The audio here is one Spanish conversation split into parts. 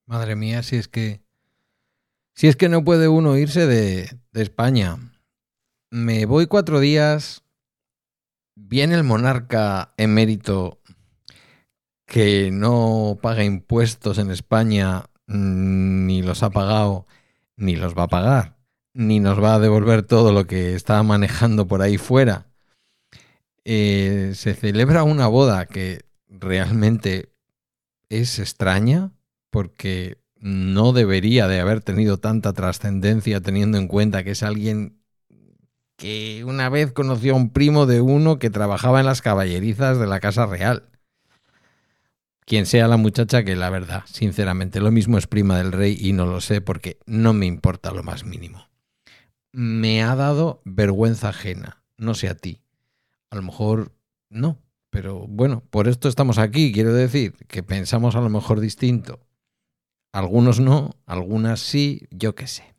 Madre mía, si es que no puede uno irse de España. Me voy 4 días, viene el monarca emérito que no paga impuestos en España, ni los ha pagado, ni los va a pagar, ni nos va a devolver todo lo que está manejando por ahí fuera. Se celebra una boda que realmente es extraña porque no debería de haber tenido tanta trascendencia teniendo en cuenta que es alguien que una vez conoció a un primo de uno que trabajaba en las caballerizas de la Casa Real. Quien sea la muchacha, que la verdad, sinceramente, lo mismo es prima del rey y no lo sé porque no me importa lo más mínimo. Me ha dado vergüenza ajena, no sé a ti. A lo mejor no, pero bueno, por esto estamos aquí, quiero decir, que pensamos a lo mejor distinto. Algunos no, algunas sí, yo qué sé.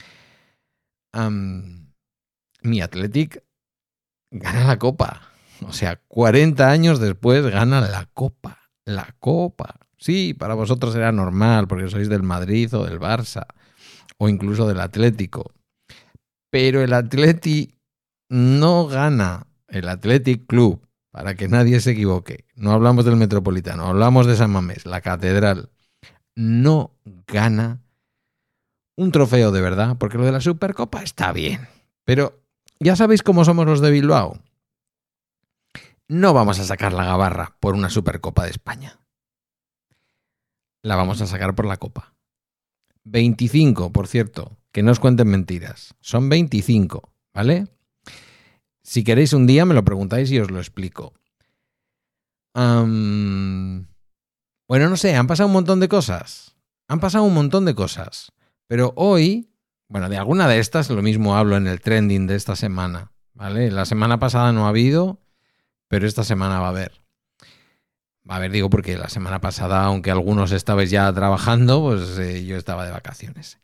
Mi Athletic gana la Copa. O sea, 40 años después gana la Copa. La Copa. Sí, para vosotros era normal porque sois del Madrid o del Barça o incluso del Atlético. Pero el Atleti no gana. El Athletic Club, para que nadie se equivoque. No hablamos del Metropolitano, hablamos de San Mamés, la catedral. No gana un trofeo de verdad, porque lo de la Supercopa está bien. Pero ya sabéis cómo somos los de Bilbao. No vamos a sacar la gabarra por una Supercopa de España. La vamos a sacar por la Copa. 25, por cierto, que no os cuenten mentiras. Son 25, ¿vale? Si queréis un día me lo preguntáis y os lo explico. Bueno, no sé, han pasado un montón de cosas. Pero hoy, bueno, de alguna de estas lo mismo hablo en el trending de esta semana, ¿vale? La semana pasada no ha habido, pero esta semana va a haber. Va a haber, digo, porque la semana pasada, aunque algunos estabais ya trabajando, pues yo estaba de vacaciones.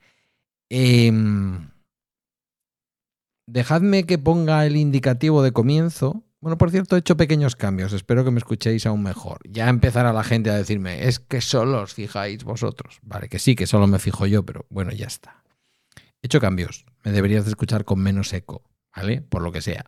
Dejadme que ponga el indicativo de comienzo. Bueno, por cierto, he hecho pequeños cambios. Espero que me escuchéis aún mejor. Ya empezará la gente a decirme, es que solo os fijáis vosotros. Vale, que sí, que solo me fijo yo, pero bueno, ya está. He hecho cambios. Me deberías de escuchar con menos eco, ¿vale? Por lo que sea.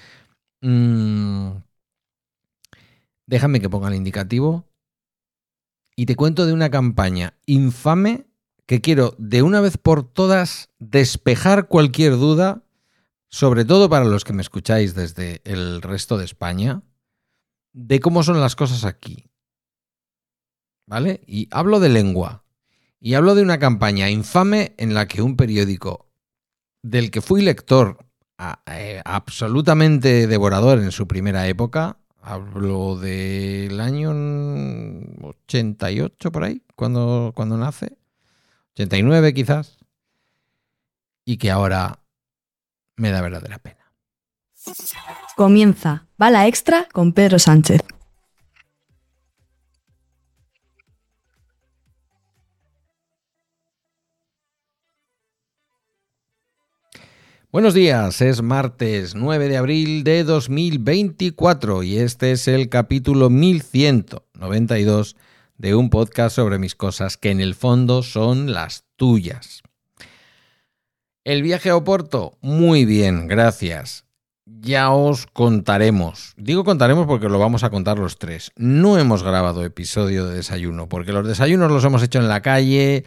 Déjame que ponga el indicativo y te cuento de una campaña infame que quiero de una vez por todas despejar cualquier duda, sobre todo para los que me escucháis desde el resto de España, de cómo son las cosas aquí. ¿Vale? Y hablo de lengua. Y hablo de una campaña infame en la que un periódico del que fui lector absolutamente devorador en su primera época, hablo del año 88 por ahí, cuando nace, 89 quizás, y que ahora me da verdadera pena. Comienza Bala Extra con Pedro Sánchez. Buenos días, es martes 9 de abril de 2024 y este es el capítulo 1192 de un podcast sobre mis cosas que en el fondo son las tuyas. El viaje a Oporto, muy bien, gracias. Ya os contaremos. Digo contaremos porque lo vamos a contar los tres. No hemos grabado episodio de desayuno porque los desayunos los hemos hecho en la calle.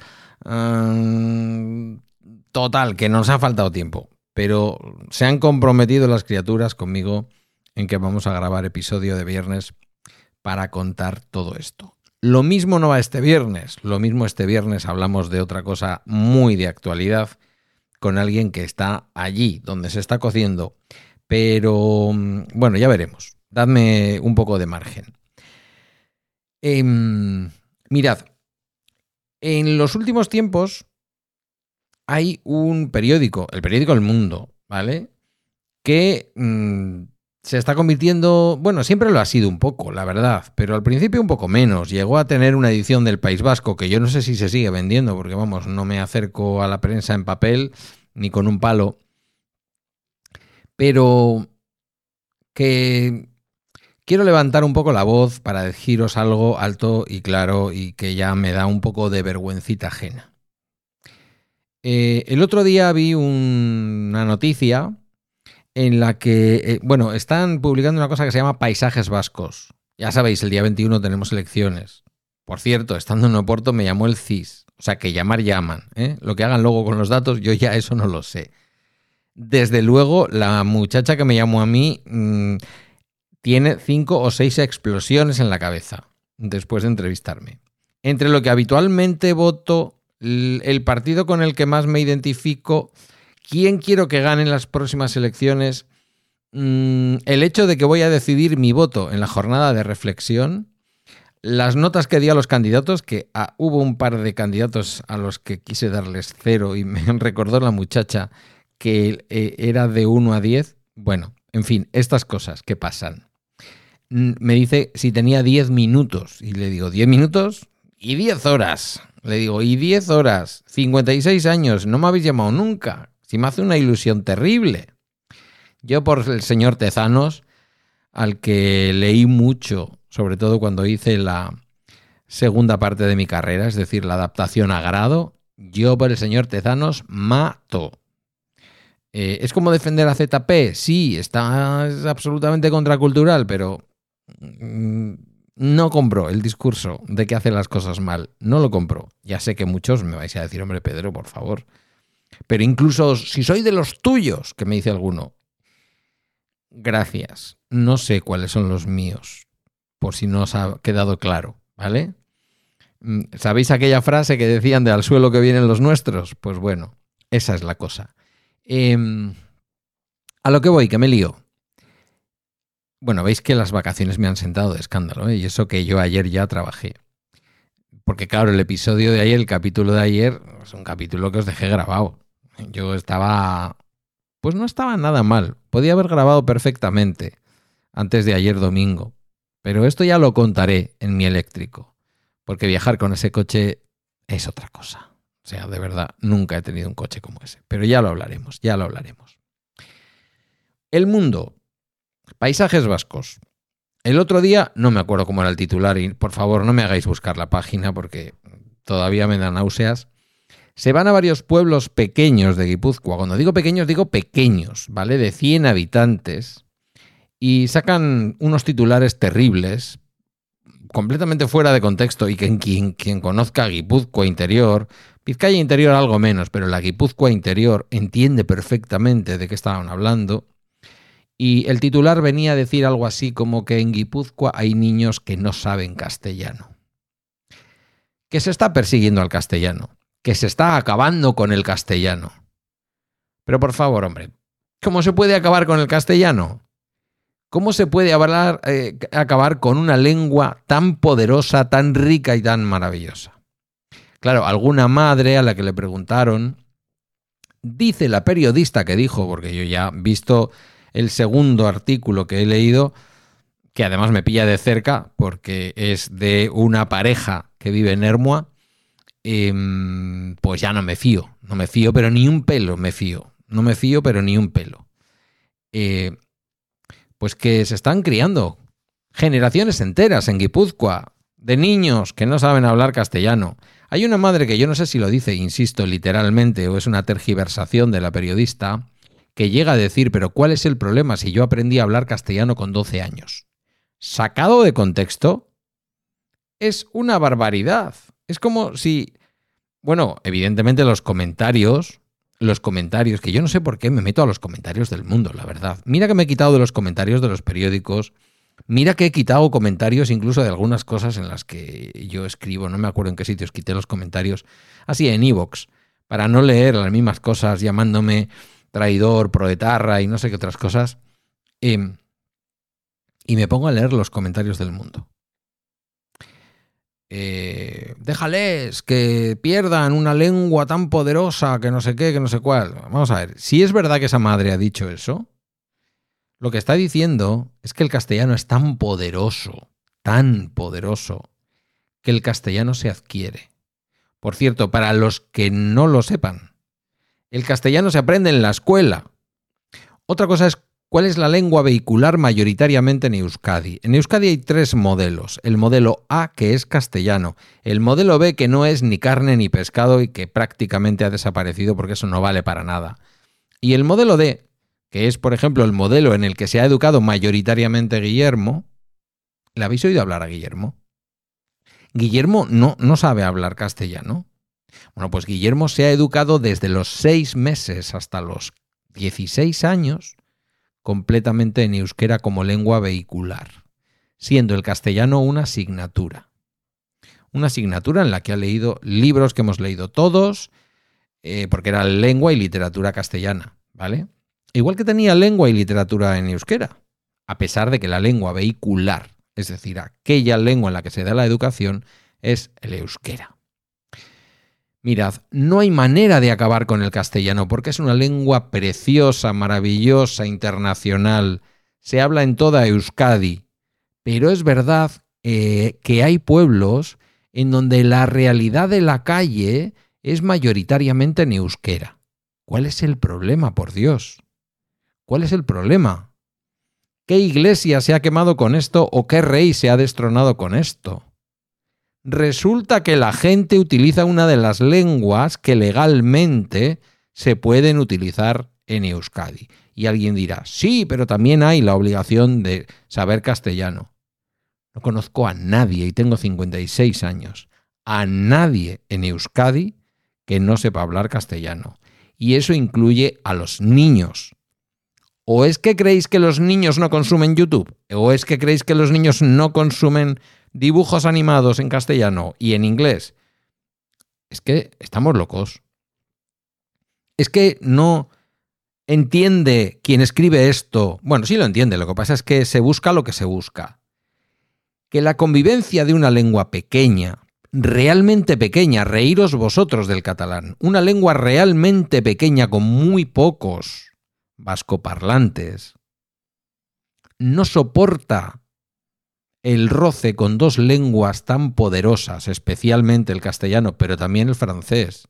Total, que nos ha faltado tiempo. Pero se han comprometido las criaturas conmigo en que vamos a grabar episodio de viernes para contar todo esto. Lo mismo no va este viernes. Lo mismo este viernes hablamos de otra cosa muy de actualidad con alguien que está allí, donde se está cociendo. Pero bueno, ya veremos. Dadme un poco de margen. Mirad, en los últimos tiempos hay un periódico, el periódico El Mundo, ¿vale? Que se está convirtiendo, bueno, siempre lo ha sido un poco, la verdad, pero al principio un poco menos. Llegó a tener una edición del País Vasco que yo no sé si se sigue vendiendo, porque vamos, no me acerco a la prensa en papel ni con un palo, pero que quiero levantar un poco la voz para deciros algo alto y claro y que ya me da un poco de vergüencita ajena. El otro día vi una noticia en la que, están publicando una cosa que se llama Paisajes Vascos. Ya sabéis, el día 21 tenemos elecciones. Por cierto, estando en Oporto me llamó el CIS. O sea, que llamar llaman. Lo que hagan luego con los datos, yo ya eso no lo sé. Desde luego, la muchacha que me llamó a mí tiene 5 o 6 explosiones en la cabeza después de entrevistarme. Entre lo que habitualmente voto, el partido con el que más me identifico, quién quiero que gane en las próximas elecciones, el hecho de que voy a decidir mi voto en la jornada de reflexión, las notas que di a los candidatos, que hubo un par de candidatos a los que quise darles 0 y me recordó la muchacha que era de 1 a 10. Bueno, en fin, estas cosas que pasan. Me dice si tenía 10 minutos y le digo, ¿10 minutos? Y 10 horas. Le digo, y 10 horas, 56 años, no me habéis llamado nunca. Si me hace una ilusión terrible. Yo por el señor Tezanos, al que leí mucho, sobre todo cuando hice la segunda parte de mi carrera, es decir, la adaptación a grado, yo por el señor Tezanos mato. ¿Es como defender a ZP? Sí, es absolutamente contracultural, pero no compro el discurso de que hace las cosas mal. No lo compro. Ya sé que muchos me vais a decir, hombre, Pedro, por favor. Pero incluso si soy de los tuyos, que me dice alguno, gracias. No sé cuáles son los míos, por si no os ha quedado claro, ¿vale? ¿Sabéis aquella frase que decían de al suelo que vienen los nuestros? Pues bueno, esa es la cosa. A lo que voy, que me lío. Bueno, veis que las vacaciones me han sentado de escándalo, ¿eh? Y eso que yo ayer ya trabajé. Porque claro, el episodio de ayer, el capítulo de ayer, es un capítulo que os dejé grabado. Yo estaba... Pues no estaba nada mal. Podía haber grabado perfectamente antes de ayer domingo. Pero esto ya lo contaré en mi eléctrico. Porque viajar con ese coche es otra cosa. O sea, de verdad, nunca he tenido un coche como ese. Pero ya lo hablaremos, ya lo hablaremos. El Mundo. Paisajes vascos. El otro día, no me acuerdo cómo era el titular y por favor no me hagáis buscar la página porque todavía me da náuseas. Se van a varios pueblos pequeños de Guipúzcoa. Cuando digo pequeños, ¿vale? De 100 habitantes. Y sacan unos titulares terribles, completamente fuera de contexto y que quien conozca Guipúzcoa Interior, Vizcaya Interior algo menos, pero la Guipúzcoa Interior entiende perfectamente de qué estaban hablando. Y el titular venía a decir algo así como que en Guipúzcoa hay niños que no saben castellano. Que se está persiguiendo al castellano. Que se está acabando con el castellano. Pero por favor, hombre, ¿cómo se puede acabar con el castellano? ¿Cómo se puede acabar con una lengua tan poderosa, tan rica y tan maravillosa? Claro, alguna madre a la que le preguntaron, dice la periodista que dijo, porque yo ya he visto el segundo artículo que he leído, que además me pilla de cerca porque es de una pareja que vive en Ermua, pues ya no me fío, pero ni un pelo me fío, no me fío, pero ni un pelo. Pues que se están criando generaciones enteras en Guipúzcoa de niños que no saben hablar castellano. Hay una madre que yo no sé si lo dice, insisto, literalmente, o es una tergiversación de la periodista, que llega a decir, pero ¿cuál es el problema si yo aprendí a hablar castellano con 12 años? Sacado de contexto, es una barbaridad. Es como si... Bueno, evidentemente los comentarios, que yo no sé por qué me meto a los comentarios del Mundo, la verdad. Mira que me he quitado de los comentarios de los periódicos, mira que he quitado comentarios incluso de algunas cosas en las que yo escribo, no me acuerdo en qué sitios quité los comentarios, así en iVoox, para no leer las mismas cosas llamándome traidor, proetarra y no sé qué otras cosas, y me pongo a leer los comentarios del Mundo. Déjales que pierdan una lengua tan poderosa que no sé qué, que no sé cuál. Vamos a ver, si es verdad que esa madre ha dicho eso, lo que está diciendo es que el castellano es tan poderoso, que el castellano se adquiere. Por cierto, para los que no lo sepan, el castellano se aprende en la escuela. Otra cosa es ¿Cuál es la lengua vehicular mayoritariamente en Euskadi? En Euskadi hay 3 modelos. El modelo A, que es castellano. El modelo B, que no es ni carne ni pescado y que prácticamente ha desaparecido porque eso no vale para nada. Y el modelo D, que es, por ejemplo, el modelo en el que se ha educado mayoritariamente Guillermo. ¿Le habéis oído hablar a Guillermo? Guillermo no sabe hablar castellano. Bueno, pues Guillermo se ha educado desde los 6 meses hasta los 16 años completamente en euskera como lengua vehicular, siendo el castellano una asignatura. Una asignatura en la que ha leído libros que hemos leído todos, porque era lengua y literatura castellana, ¿vale? Igual que tenía lengua y literatura en euskera, a pesar de que la lengua vehicular, es decir, aquella lengua en la que se da la educación, es el euskera. Mirad, no hay manera de acabar con el castellano porque es una lengua preciosa, maravillosa, internacional. Se habla en toda Euskadi. Pero es verdad que hay pueblos en donde la realidad de la calle es mayoritariamente en euskera. ¿Cuál es el problema, por Dios? ¿Cuál es el problema? ¿Qué iglesia se ha quemado con esto o qué rey se ha destronado con esto? Resulta que la gente utiliza una de las lenguas que legalmente se pueden utilizar en Euskadi. Y alguien dirá, sí, pero también hay la obligación de saber castellano. No conozco a nadie, y tengo 56 años, a nadie en Euskadi que no sepa hablar castellano. Y eso incluye a los niños. ¿O es que creéis que los niños no consumen YouTube? ¿O es que creéis que los niños no consumen dibujos animados en castellano y en inglés? Es que estamos locos. Es que no entiende quien escribe esto. Bueno, sí lo entiende, lo que pasa es que se busca lo que se busca. Que la convivencia de una lengua pequeña, realmente pequeña, reíros vosotros del catalán, una lengua realmente pequeña con muy pocos vascoparlantes, no soporta el roce con 2 lenguas tan poderosas, especialmente el castellano, pero también el francés,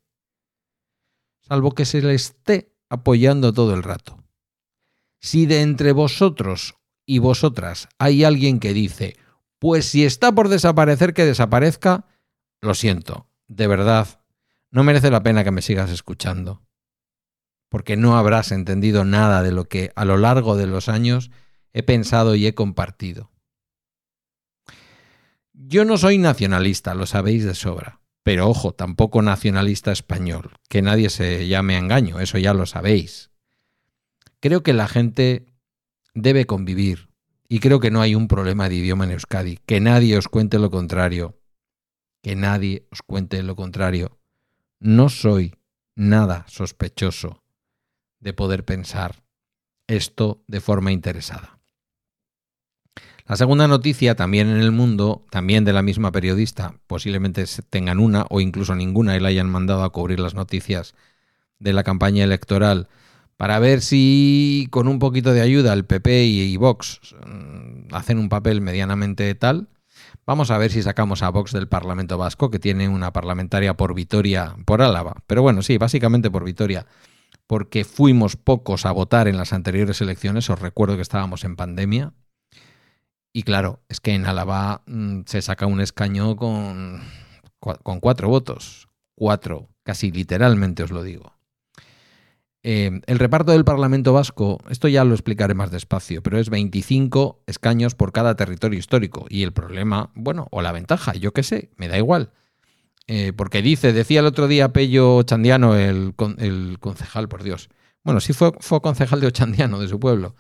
salvo que se le esté apoyando todo el rato. Si de entre vosotros y vosotras hay alguien que dice, pues si está por desaparecer, que desaparezca, lo siento, de verdad, no merece la pena que me sigas escuchando, porque no habrás entendido nada de lo que a lo largo de los años he pensado y he compartido. Yo no soy nacionalista, lo sabéis de sobra, pero ojo, tampoco nacionalista español, que nadie se llame a engaño, eso ya lo sabéis. Creo que la gente debe convivir y creo que no hay un problema de idioma en Euskadi, que nadie os cuente lo contrario, que nadie os cuente lo contrario. No soy nada sospechoso de poder pensar esto de forma interesada. La segunda noticia, también en El Mundo, también de la misma periodista, posiblemente tengan una o incluso ninguna y la hayan mandado a cubrir las noticias de la campaña electoral para ver si con un poquito de ayuda el PP y Vox hacen un papel medianamente tal. Vamos a ver si sacamos a Vox del Parlamento Vasco, que tiene una parlamentaria por Vitoria, por Álava. Pero bueno, sí, básicamente por Vitoria, porque fuimos pocos a votar en las anteriores elecciones. Os recuerdo que estábamos en pandemia. Y claro, es que en Álava se saca un escaño con 4 votos. 4, casi literalmente os lo digo. El reparto del Parlamento Vasco, esto ya lo explicaré más despacio, pero es 25 escaños por cada territorio histórico. Y el problema, bueno, o la ventaja, yo qué sé, me da igual. Porque decía el otro día Pello Ochandiano, el concejal, por Dios. Bueno, sí fue concejal de Ochandiano, de su pueblo.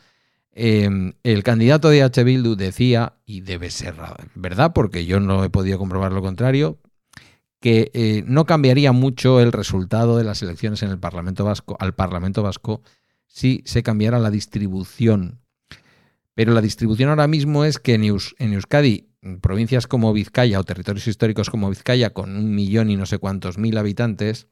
El candidato de H. Bildu decía, y debe ser verdad porque yo no he podido comprobar lo contrario, que no cambiaría mucho el resultado de las elecciones en el Parlamento Vasco, al Parlamento Vasco, si se cambiara la distribución. Pero la distribución ahora mismo es que en Euskadi, provincias como Vizcaya o territorios históricos como Vizcaya, con 1 millón y no sé cuántos mil habitantes,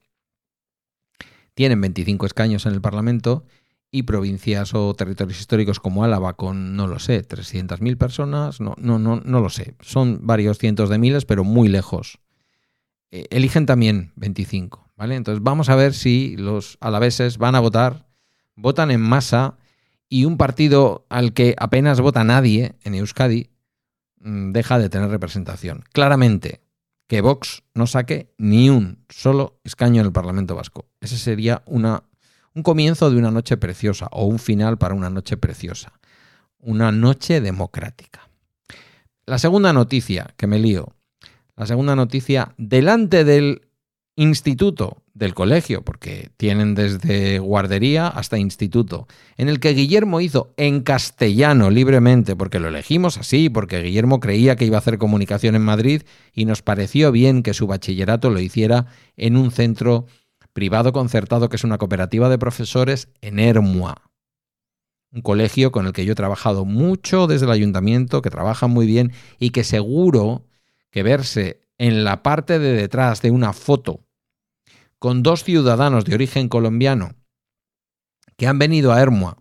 tienen 25 escaños en el Parlamento, y provincias o territorios históricos como Álava con, no lo sé, 300.000 personas, no lo sé, son varios cientos de miles, pero muy lejos. Eligen también 25, ¿vale? Entonces vamos a ver si los alaveses van a votar, votan en masa y un partido al que apenas vota nadie en Euskadi deja de tener representación. Claramente, que Vox no saque ni un solo escaño en el Parlamento Vasco. Ese sería un comienzo de una noche preciosa o un final para una noche preciosa. Una noche democrática. La segunda noticia, que me lío. La segunda noticia, delante del instituto, del colegio, porque tienen desde guardería hasta instituto, en el que Guillermo hizo en castellano libremente, porque lo elegimos así, porque Guillermo creía que iba a hacer comunicación en Madrid y nos pareció bien que su bachillerato lo hiciera en un centro privado concertado, que es una cooperativa de profesores en Ermua. Un colegio con el que yo he trabajado mucho desde el ayuntamiento, que trabaja muy bien y que seguro que verse en la parte de detrás de una foto con dos ciudadanos de origen colombiano que han venido a Ermua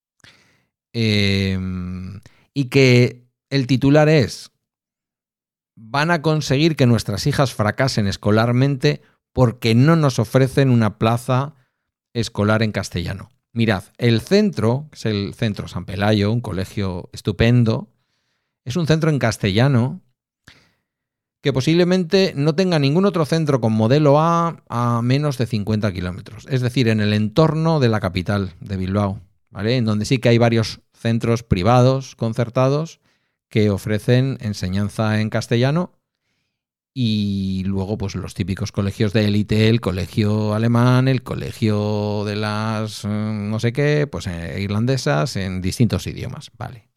y que el titular es: van a conseguir que nuestras hijas fracasen escolarmente porque no nos ofrecen una plaza escolar en castellano. Mirad, el centro, que es el Centro San Pelayo, un colegio estupendo, es un centro en castellano que posiblemente no tenga ningún otro centro con modelo A menos de 50 kilómetros. Es decir, en el entorno de la capital de Bilbao, ¿vale? En donde sí que hay varios centros privados concertados que ofrecen enseñanza en castellano y luego pues los típicos colegios de élite, el colegio alemán, el colegio de las no sé qué, pues irlandesas en distintos idiomas, ¿vale?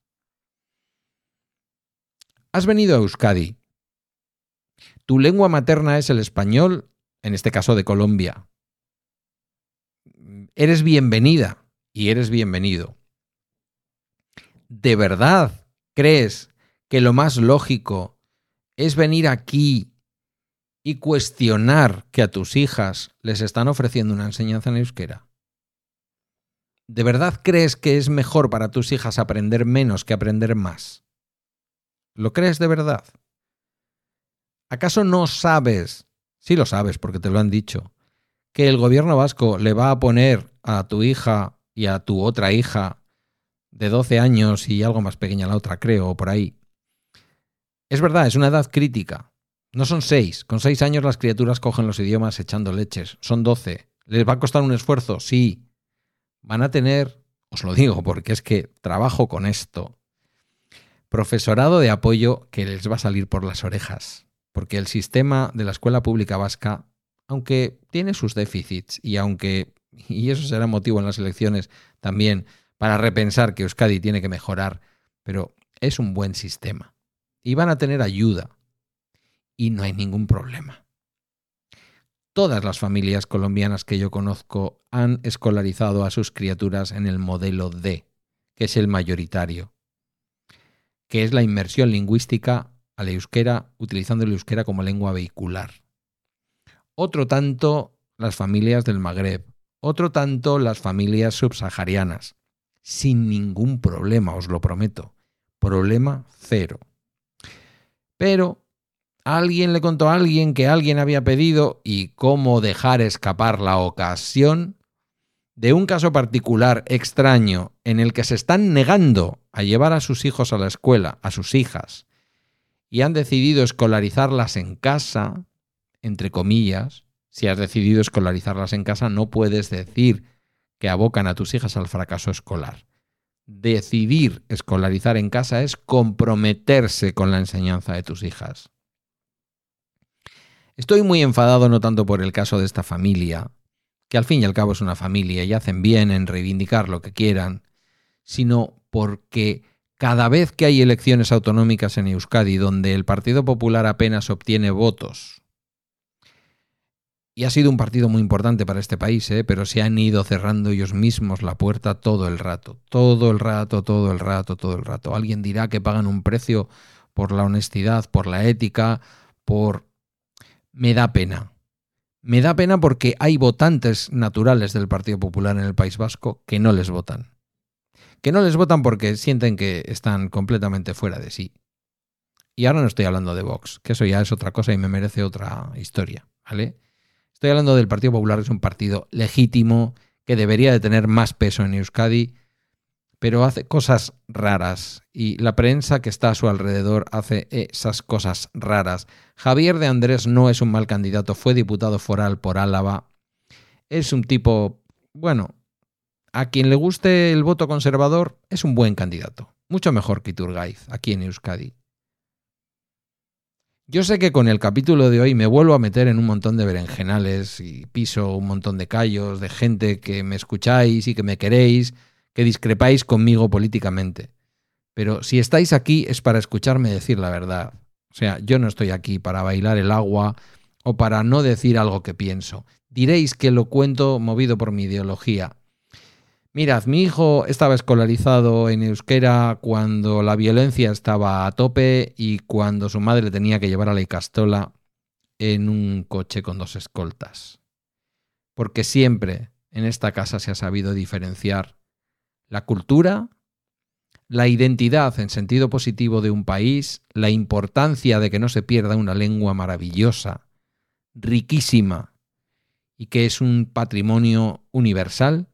Has venido a Euskadi. Tu lengua materna es el español, en este caso de Colombia. Eres bienvenida y eres bienvenido. ¿De verdad crees que lo más lógico es venir aquí y cuestionar que a tus hijas les están ofreciendo una enseñanza en euskera? ¿De verdad crees que es mejor para tus hijas aprender menos que aprender más? ¿Lo crees de verdad? ¿Acaso no sabes, sí lo sabes porque te lo han dicho, que el gobierno vasco le va a poner a tu hija y a tu otra hija de 12 años y algo más pequeña la otra, creo, o por ahí? Es verdad, es una edad crítica. No son 6. Con 6 años las criaturas cogen los idiomas echando leches. Son 12. ¿Les va a costar un esfuerzo? Sí. Van a tener, os lo digo porque es que trabajo con esto, profesorado de apoyo que les va a salir por las orejas. Porque el sistema de la escuela pública vasca, aunque tiene sus déficits y eso será motivo en las elecciones también para repensar que Euskadi tiene que mejorar, pero es un buen sistema. Y van a tener ayuda. Y no hay ningún problema. Todas las familias colombianas que yo conozco han escolarizado a sus criaturas en el modelo D, que es el mayoritario, que es la inmersión lingüística al euskera, utilizando el euskera como lengua vehicular. Otro tanto las familias del Magreb, otro tanto las familias subsaharianas, sin ningún problema, os lo prometo. Problema cero. Pero alguien le contó a alguien que alguien había pedido, y cómo dejar escapar la ocasión de un caso particular extraño en el que se están negando a llevar a sus hijos a la escuela, a sus hijas, y han decidido escolarizarlas en casa, entre comillas. Si has decidido escolarizarlas en casa, no puedes decir que abocan a tus hijas al fracaso escolar. Decidir escolarizar en casa es comprometerse con la enseñanza de tus hijas. Estoy muy enfadado no tanto por el caso de esta familia, que al fin y al cabo es una familia y hacen bien en reivindicar lo que quieran, sino porque cada vez que hay elecciones autonómicas en Euskadi donde el Partido Popular apenas obtiene votos, y ha sido un partido muy importante para este país, pero se han ido cerrando ellos mismos la puerta todo el rato. Alguien dirá que pagan un precio por la honestidad, por la ética, Me da pena. Me da pena porque hay votantes naturales del Partido Popular en el País Vasco que no les votan. Que no les votan porque sienten que están completamente fuera de sí. Y ahora no estoy hablando de Vox, que eso ya es otra cosa y me merece otra historia, ¿vale? Estoy hablando del Partido Popular, que es un partido legítimo, que debería de tener más peso en Euskadi, pero hace cosas raras y la prensa que está a su alrededor hace esas cosas raras. Javier de Andrés no es un mal candidato, fue diputado foral por Álava. Es un tipo, bueno, a quien le guste el voto conservador es un buen candidato. Mucho mejor que Iturgaiz, aquí en Euskadi. Yo sé que con el capítulo de hoy me vuelvo a meter en un montón de berenjenales y piso un montón de callos de gente que me escucháis y que me queréis, que discrepáis conmigo políticamente. Pero si estáis aquí es para escucharme decir la verdad. O sea, yo no estoy aquí para bailar el agua o para no decir algo que pienso. Diréis que lo cuento movido por mi ideología. Mirad, mi hijo estaba escolarizado en euskera cuando la violencia estaba a tope y cuando su madre tenía que llevar a la Ikastola en un coche con 2 escoltas. Porque siempre en esta casa se ha sabido diferenciar la cultura, la identidad en sentido positivo de un país, la importancia de que no se pierda una lengua maravillosa, riquísima y que es un patrimonio universal,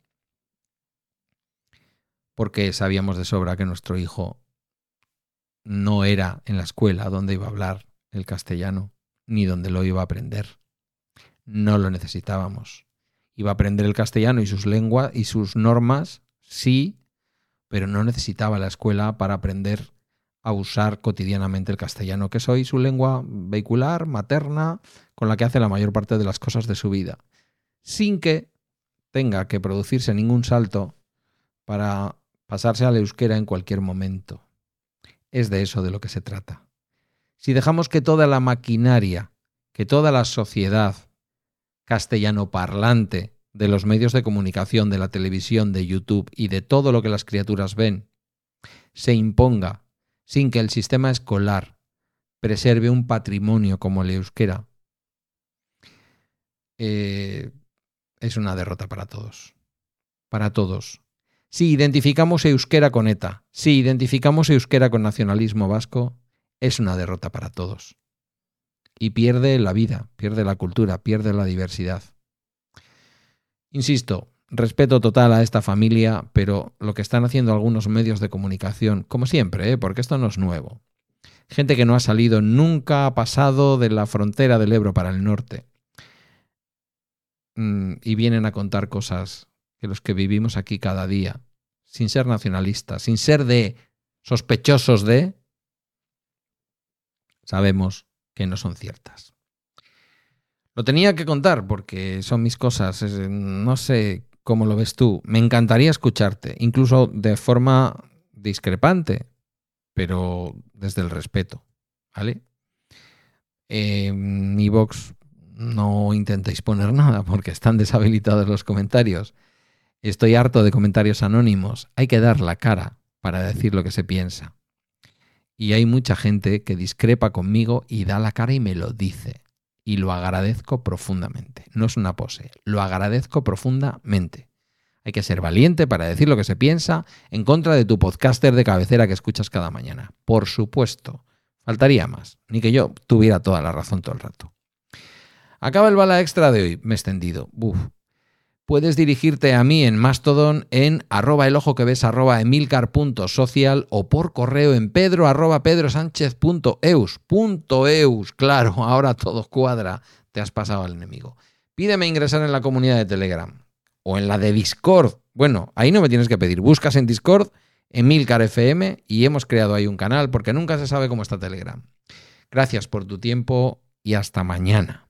porque sabíamos de sobra que nuestro hijo no era en la escuela donde iba a hablar el castellano, ni donde lo iba a aprender. No lo necesitábamos. Iba a aprender el castellano y sus lenguas y sus normas, sí, pero no necesitaba la escuela para aprender a usar cotidianamente el castellano, que es hoy su lengua vehicular, materna, con la que hace la mayor parte de las cosas de su vida, sin que tenga que producirse ningún salto para pasarse al euskera en cualquier momento. Es de eso de lo que se trata. Si dejamos que toda la maquinaria, que toda la sociedad castellano parlante de los medios de comunicación, de la televisión, de YouTube y de todo lo que las criaturas ven, se imponga sin que el sistema escolar preserve un patrimonio como el euskera, es una derrota para todos. Para todos. Si identificamos euskera con ETA, si identificamos euskera con nacionalismo vasco, es una derrota para todos. Y pierde la vida, pierde la cultura, pierde la diversidad. Insisto, respeto total a esta familia, pero lo que están haciendo algunos medios de comunicación, como siempre, porque esto no es nuevo. Gente que no ha salido, nunca ha pasado de la frontera del Ebro para el norte. Y vienen a contar cosas que los que vivimos aquí cada día, sin ser nacionalistas, sin ser de sospechosos de, sabemos que no son ciertas. Lo tenía que contar porque son mis cosas, no sé cómo lo ves tú. Me encantaría escucharte, incluso de forma discrepante, pero desde el respeto, ¿vale? En iVoox no intentéis poner nada porque están deshabilitados los comentarios. Estoy harto de comentarios anónimos. Hay que dar la cara para decir lo que se piensa. Y hay mucha gente que discrepa conmigo y da la cara y me lo dice. Y lo agradezco profundamente. No es una pose. Lo agradezco profundamente. Hay que ser valiente para decir lo que se piensa en contra de tu podcaster de cabecera que escuchas cada mañana. Por supuesto. Faltaría más. Ni que yo tuviera toda la razón todo el rato. Acaba el bala extra de hoy. Me he extendido. Puedes dirigirte a mí en Mastodon en @elojoqueves @emilcar.social o por correo en pedro@pedrosanchez.eus. Claro, ahora todo cuadra. Te has pasado al enemigo. Pídeme ingresar en la comunidad de Telegram o en la de Discord. Bueno, ahí no me tienes que pedir. Buscas en Discord Emilcar FM y hemos creado ahí un canal porque nunca se sabe cómo está Telegram. Gracias por tu tiempo y hasta mañana.